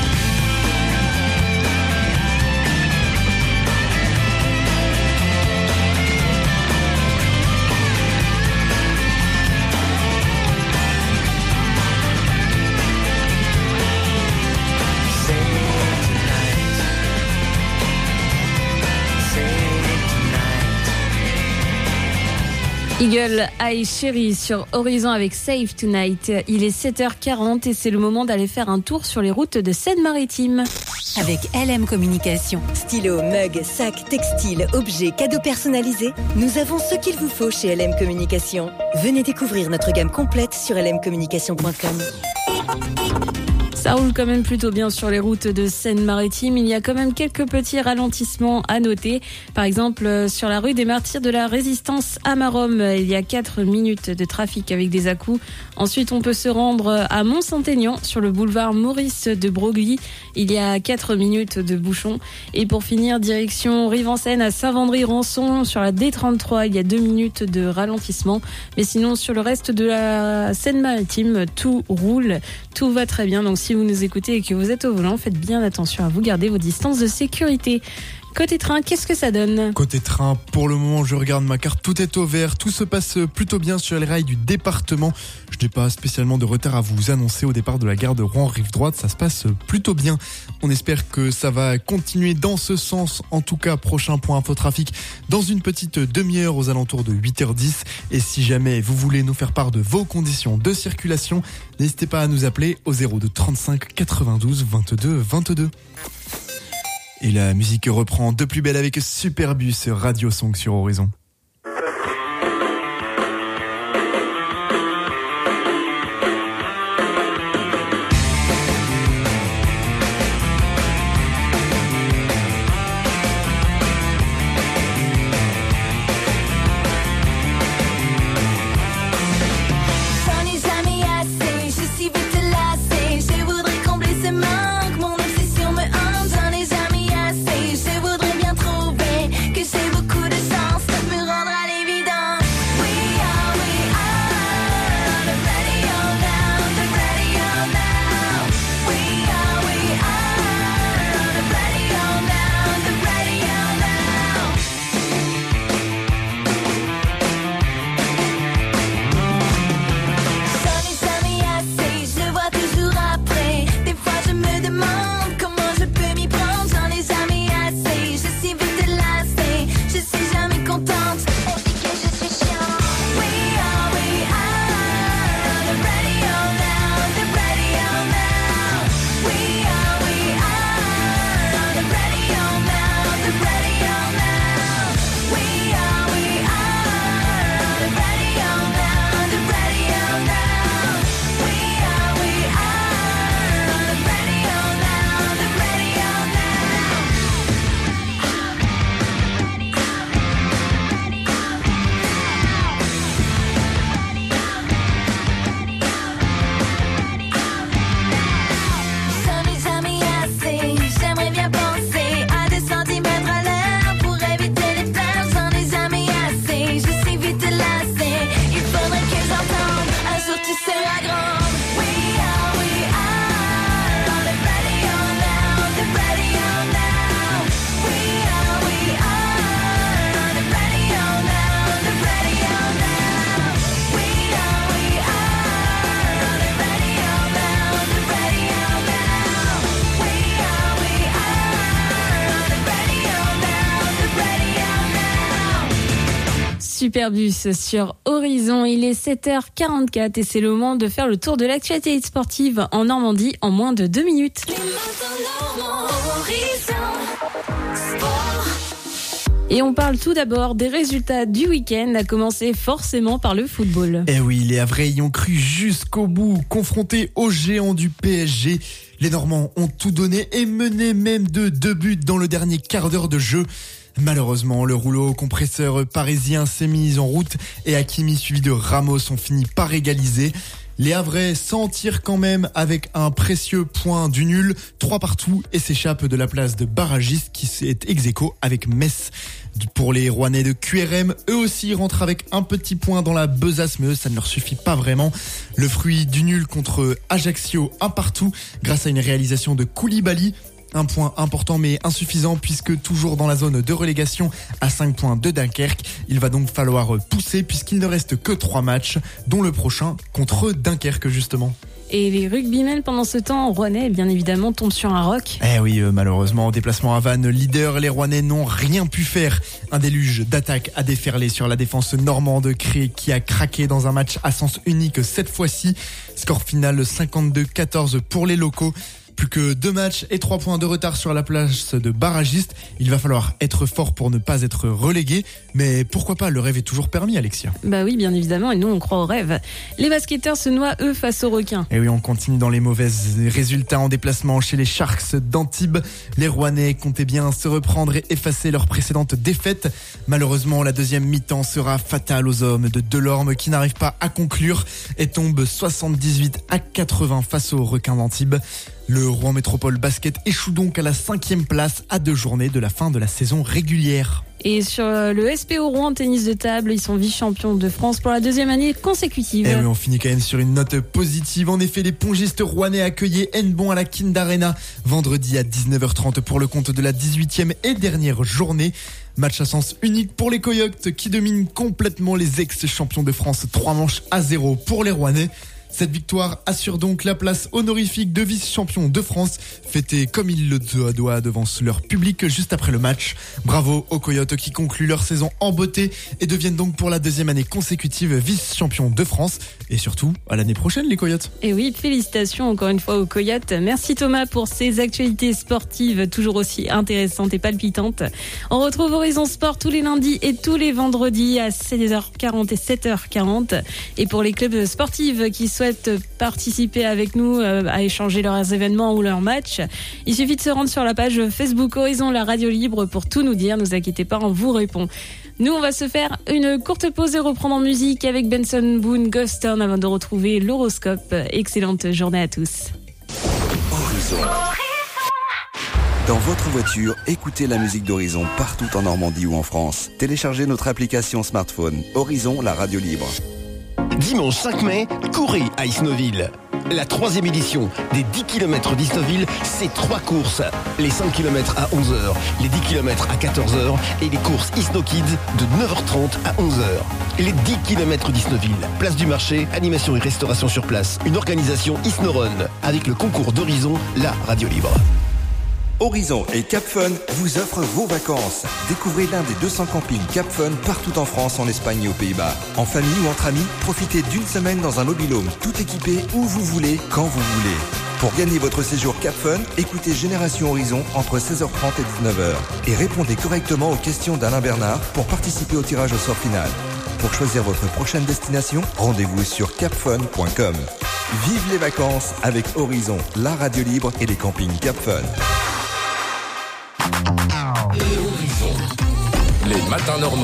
Speaker 1: Eagle Eye Cherry sur Horizon avec Save Tonight. Il est sept heures quarante et c'est le moment d'aller faire un tour sur les routes de Seine-Maritime.
Speaker 9: Avec L M Communication. Stylo, mug, sac, textile, objets, cadeaux personnalisés, nous avons ce qu'il vous faut chez L M Communication. Venez découvrir notre gamme complète sur l m communication point com.
Speaker 1: Ça roule quand même plutôt bien sur les routes de Seine-Maritime. Il y a quand même quelques petits ralentissements à noter. Par exemple, sur la rue des Martyrs de la Résistance à Maromme, il y a quatre minutes de trafic avec des à-coups. Ensuite, on peut se rendre à Mont-Saint-Aignan sur le boulevard Maurice de Broglie. Il y a quatre minutes de bouchon. Et pour finir, direction Rive-en-Seine à Saint-Vendry-Rançon sur la D trente-trois. Il y a deux minutes de ralentissement. Mais sinon, sur le reste de la Seine-Maritime, tout roule, tout va très bien. Donc, si vous nous écoutez et que vous êtes au volant, faites bien attention à vous garder vos distances de sécurité. Côté train, qu'est-ce que ça donne ?
Speaker 5: Côté train, pour le moment, je regarde ma carte, tout est au vert, tout se passe plutôt bien sur les rails du département. Je n'ai pas spécialement de retard à vous annoncer au départ de la gare de Rouen, rive droite, ça se passe plutôt bien. On espère que ça va continuer dans ce sens. En tout cas, prochain point infotrafic dans une petite demi-heure aux alentours de huit heures dix. Et si jamais vous voulez nous faire part de vos conditions de circulation, n'hésitez pas à nous appeler au zéro deux trente-cinq quatre-vingt-douze vingt-deux vingt-deux. Et la musique reprend de plus belle avec Superbus Radio Song sur Horizon.
Speaker 1: Superbus sur Horizon. Il est sept heures quarante-quatre et c'est le moment de faire le tour de l'actualité sportive en Normandie en moins de deux minutes. Et on parle tout d'abord des résultats du week-end, à commencer forcément par le football.
Speaker 5: Eh oui, les Havrais y ont cru jusqu'au bout, confrontés aux géants du P S G. Les Normands ont tout donné et menaient même de deux buts dans le dernier quart d'heure de jeu. Malheureusement, le rouleau compresseur parisien s'est mis en route et Hakimi suivi de Ramos ont fini par égaliser. Les Havrais s'en tirent quand même avec un précieux point du nul, trois partout, et s'échappent de la place de barragiste qui est ex-aequo avec Metz. Pour les Rouennais de Q R M, eux aussi rentrent avec un petit point dans la besace, mais eux, ça ne leur suffit pas vraiment. Le fruit du nul contre Ajaccio, un partout, grâce à une réalisation de Koulibaly. Un point important mais insuffisant puisque toujours dans la zone de relégation à cinq points de Dunkerque. Il va donc falloir pousser puisqu'il ne reste que trois matchs, dont le prochain contre Dunkerque justement.
Speaker 1: Et les rugbymen pendant ce temps, Rouennais bien évidemment tombent sur un roc.
Speaker 5: Eh oui, euh, malheureusement, en déplacement à Vannes, leader, les Rouennais n'ont rien pu faire. Un déluge d'attaques a déferlé sur la défense normande qui a craqué dans un match à sens unique cette fois-ci. Score final cinquante-deux à quatorze pour les locaux. Plus que deux matchs et trois points de retard sur la place de barragiste. Il va falloir être fort pour ne pas être relégué. Mais pourquoi pas, le rêve est toujours permis, Alexia.
Speaker 1: Bah oui, bien évidemment, et nous on croit au rêve. Les basketteurs se noient, eux, face aux requins.
Speaker 5: Et oui, on continue dans les mauvais résultats en déplacement chez les Sharks d'Antibes. Les Rouennais comptaient bien se reprendre et effacer leur précédente défaite. Malheureusement, la deuxième mi-temps sera fatale aux hommes de Delorme qui n'arrivent pas à conclure et tombent soixante-dix-huit à quatre-vingts face aux requins d'Antibes. Le Rouen Métropole Basket échoue donc à la cinquième place à deux journées de la fin de la saison régulière.
Speaker 1: Et sur le S P O Rouen tennis de table, ils sont vice-champions de France pour la deuxième année consécutive.
Speaker 5: Et oui, on finit quand même sur une note positive. En effet, les pongistes rouennais accueillaient Hennebon à la Kind Arena vendredi à dix-neuf heures trente pour le compte de la dix-huitième et dernière journée. Match à sens unique pour les Coyotes qui dominent complètement les ex-champions de France. Trois manches à zéro pour les Rouennais. Cette victoire assure donc la place honorifique de vice-champion de France, fêtée comme ils le doivent devant leur public juste après le match. Bravo aux Coyotes qui concluent leur saison en beauté et deviennent donc pour la deuxième année consécutive vice-champion de France. Et surtout, à l'année prochaine les Coyotes.
Speaker 1: Et oui, félicitations encore une fois aux Coyotes. Merci Thomas pour ces actualités sportives toujours aussi intéressantes et palpitantes. On retrouve Horizon Sport tous les lundis et tous les vendredis à seize heures quarante et sept heures quarante. Et pour les clubs sportifs qui souhaitent participer avec nous euh, à échanger leurs événements ou leurs matchs, il suffit de se rendre sur la page Facebook Horizon la radio libre pour tout nous dire. Ne vous inquiétez pas, on vous répond. Nous, on va se faire une courte pause et reprendre en musique avec Benson Boone, Ghost Town avant de retrouver l'horoscope. Excellente journée à tous.
Speaker 10: Horizon. Dans votre voiture, écoutez la musique d'Horizon partout en Normandie ou en France. Téléchargez notre application smartphone Horizon la radio libre.
Speaker 11: Dimanche cinq mai, courez à Isnoville. La troisième édition des dix kilomètres d'Isnoville, c'est trois courses. Les cinq kilomètres à onze heures, les dix kilomètres à quatorze heures et les courses Isno Kids de neuf heures trente à onze heures. Les dix kilomètres d'Isnoville, place du marché, animation et restauration sur place. Une organisation Isnorun avec le concours d'Horizon, la radio libre.
Speaker 10: Horizon et Cap Fun vous offrent vos vacances. Découvrez l'un des deux cents campings Cap Fun partout en France, en Espagne et aux Pays-Bas. En famille ou entre amis, profitez d'une semaine dans un mobil-home tout équipé où vous voulez, quand vous voulez. Pour gagner votre séjour Cap Fun, écoutez Génération Horizon entre seize heures trente et dix-neuf heures et répondez correctement aux questions d'Alain Bernard pour participer au tirage au sort final. Pour choisir votre prochaine destination, rendez-vous sur cap fun point com. Vive les vacances avec Horizon, la radio libre et les campings Cap Fun.
Speaker 4: Les matins normands.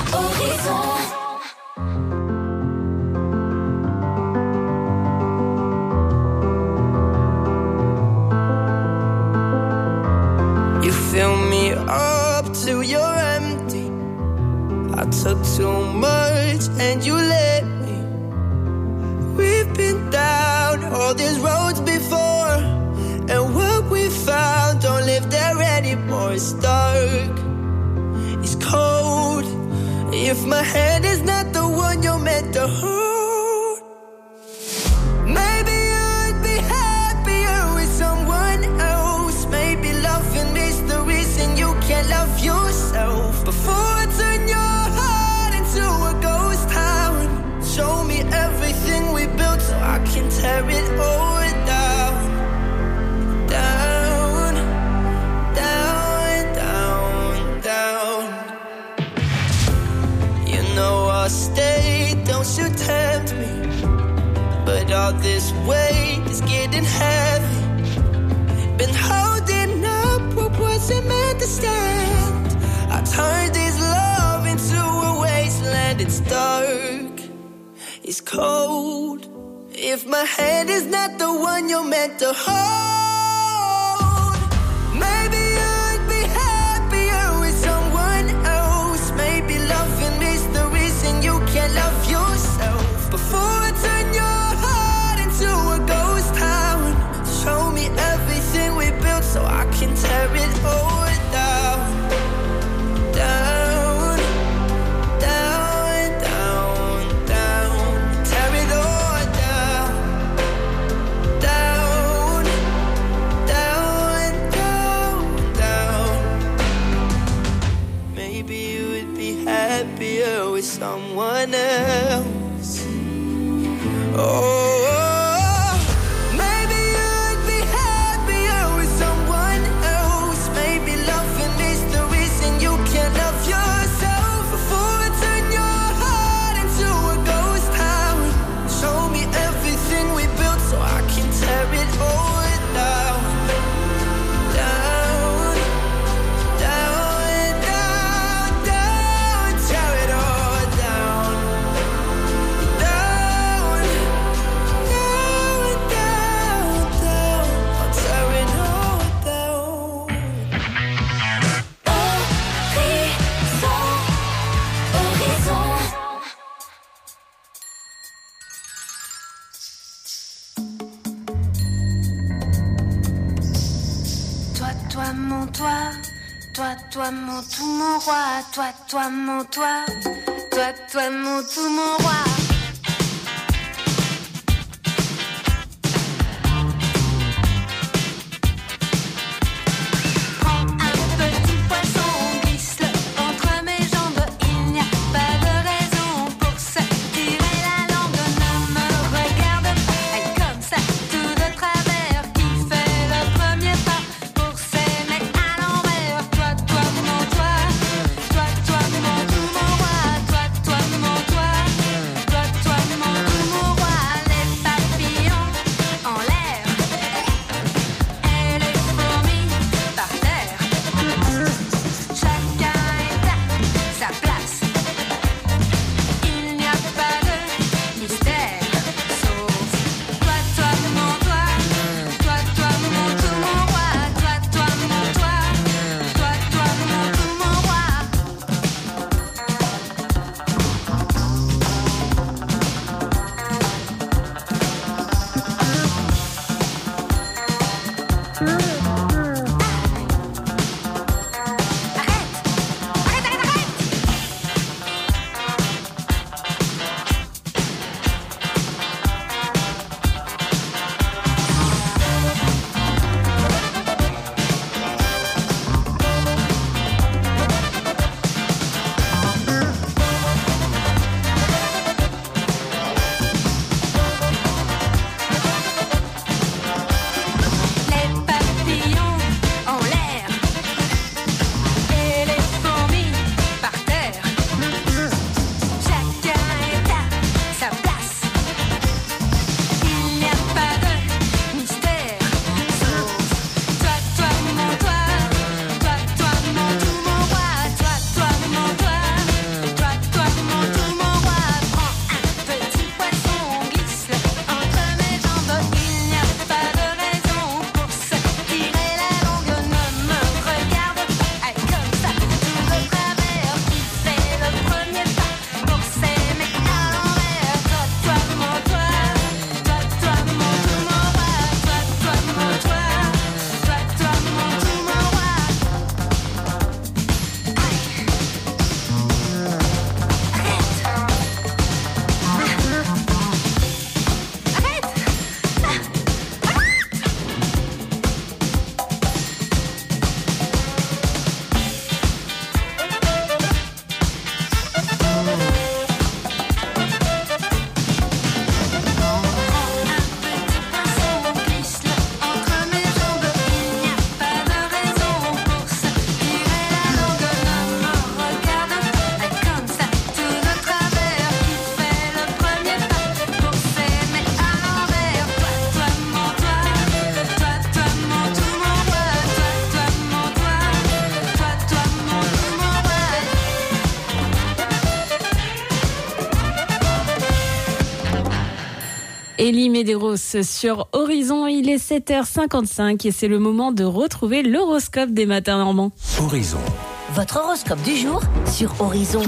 Speaker 16: You fill me up till you're empty. I took too much and you let me. We've been down all these roads before, and what we found don't live there anymore. It's dark, it's cold. If my hand is not the one you're meant to hold, maybe I'd be happier with someone else. Maybe loving is the reason you can't love yourself. Before I turn your heart into a ghost town, show me everything we built so I can tear it all down. Down, down, down, down. You know I'll stay, don't you tempt me. But all this weight is getting heavy. Been holding up what wasn't meant to stand. I turned this love into a wasteland. It's dark, it's cold. If my hand is not the one you're meant to hold, maybe I'd be happier with someone else. Maybe loving is the reason you can't love yourself. Before I turn your heart into a ghost town, show me everything we built so I can tear it all down. Down, down, down, down. Tear it all down. Down,
Speaker 17: toi, mon toi. Toi, toi, mon tout, mon roi. Toi, toi, mon toi. Toi, toi, mon tout, mon roi.
Speaker 1: Elie Medeiros sur Horizon, il est sept heures cinquante-cinq et c'est le moment de retrouver l'horoscope des matins normands.
Speaker 15: Horizon.
Speaker 13: Votre horoscope du jour sur Horizon.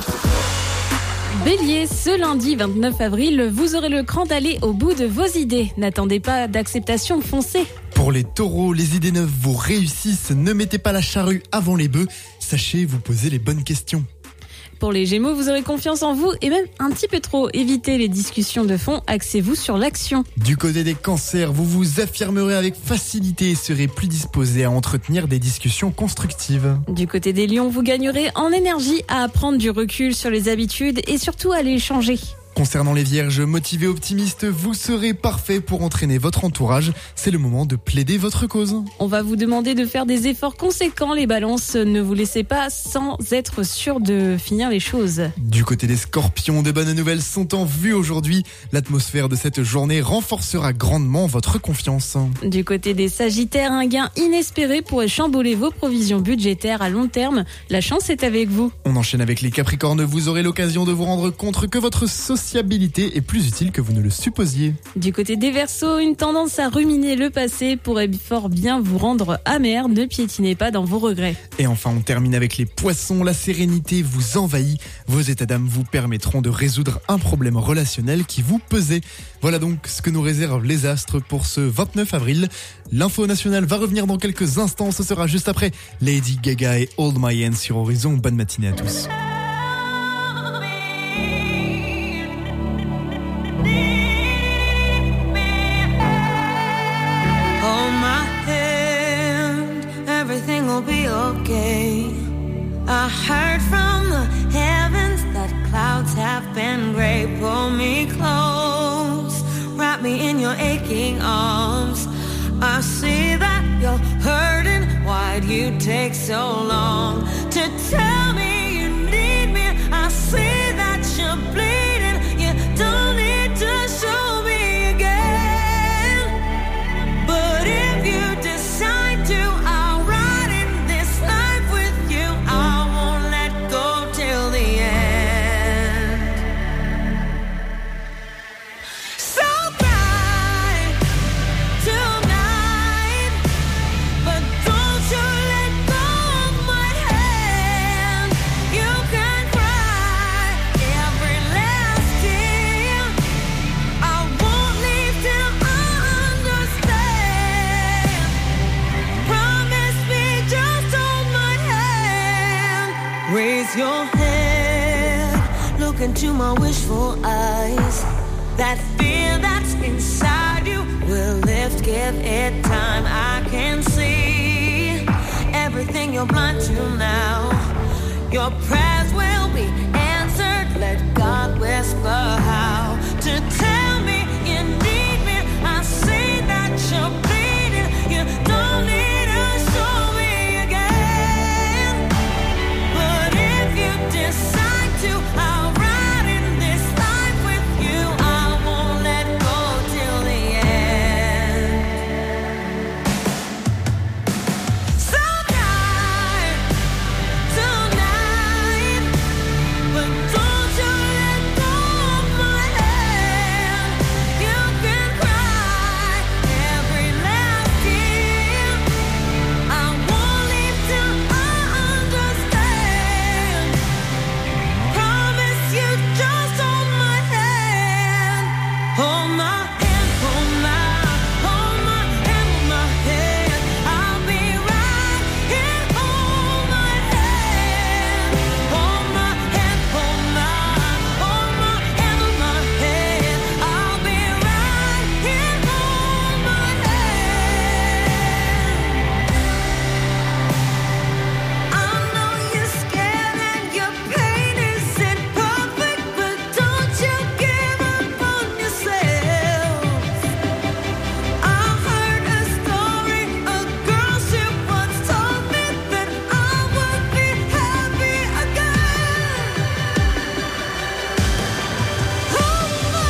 Speaker 1: Bélier, ce lundi vingt-neuf avril, vous aurez le cran d'aller au bout de vos idées. N'attendez pas d'acceptation, foncez.
Speaker 5: Pour les taureaux, les idées neuves vous réussissent. Ne mettez pas la charrue avant les bœufs. Sachez vous poser les bonnes questions.
Speaker 1: Pour les Gémeaux, vous aurez confiance en vous et même un petit peu trop. Évitez les discussions de fond, axez-vous sur l'action.
Speaker 5: Du côté des cancers, vous vous affirmerez avec facilité et serez plus disposé à entretenir des discussions constructives.
Speaker 1: Du côté des lions, vous gagnerez en énergie à prendre du recul sur les habitudes et surtout à les changer.
Speaker 5: Concernant les vierges, motivés optimistes, vous serez parfait pour entraîner votre entourage. C'est le moment de plaider votre cause.
Speaker 1: On va vous demander de faire des efforts conséquents, les balances. Ne vous laissez pas sans être sûr de finir les choses.
Speaker 5: Du côté des scorpions, de bonnes nouvelles sont en vue aujourd'hui. L'atmosphère de cette journée renforcera grandement votre confiance.
Speaker 1: Du côté des sagittaires, un gain inespéré pourrait chambouler vos provisions budgétaires à long terme. La chance est avec vous.
Speaker 5: On enchaîne avec les capricornes. Vous aurez l'occasion de vous rendre compte que votre société sociabilité est plus utile que vous ne le supposiez.
Speaker 1: Du côté des Verseaux, une tendance à ruminer le passé pourrait fort bien vous rendre amer. Ne piétinez pas dans vos regrets.
Speaker 5: Et enfin, on termine avec les Poissons. La sérénité vous envahit. Vos états d'âme vous permettront de résoudre un problème relationnel qui vous pesait. Voilà donc ce que nous réservent les astres pour ce vingt-neuf avril. L'info nationale va revenir dans quelques instants. Ce sera juste après Lady Gaga et Hold My Hand sur Horizon. Bonne matinée à tous.
Speaker 17: Hold my hand, everything will be okay. I heard from the heavens that clouds have been gray. Pull me close, wrap me in your aching arms. I see that you're hurting. Why'd you take so long to tell me you need me? I see that you're bleeding. You don't need to show me again. But if you decide to, I'll ride in this life with you. I won't let go till the end. So cry tonight, but don't you let go of my hand. You can cry every last tear. I won't leave till I understand. Promise me, just hold my hand. Raise your head, look into my wishful eyes. That fear that's inside you will lift, give it time. I can see everything you're blind to now. Your prayers will be answered. Let God whisper how to tell me you need me. I see that you're bleeding. You don't need to show me again. But if you decide to, I'll ride in this life with you. I won't let go till the end. So die tonight, but don't you let go of my hand. You can cry every last tear. I won't leave till I understand. Promise you, just hold my hand. Hold my hand, hold my, hold my hand, hold my hand. I'll be right here. Hold my hand, hold my hand, hold my, hold my hand, hold my hand. I'll be right here. Hold my hand. I know you're scared and your pain isn't perfect, but don't you give up on yourself. I heard a story, a girl she once told me that I would be happy again. Hold my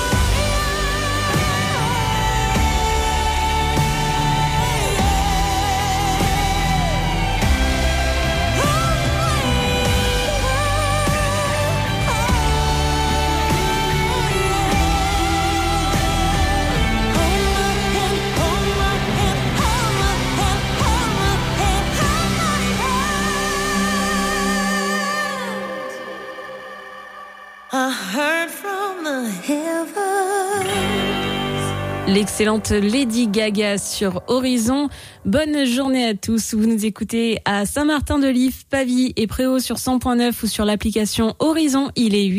Speaker 17: I heard from the heavens.
Speaker 1: L'excellente Lady Gaga sur Horizon. Bonne journée à tous. Vous nous écoutez à Saint-Martin-de-Lif, Pavie et Préaux sur cent point neuf ou sur l'application Horizon. Il est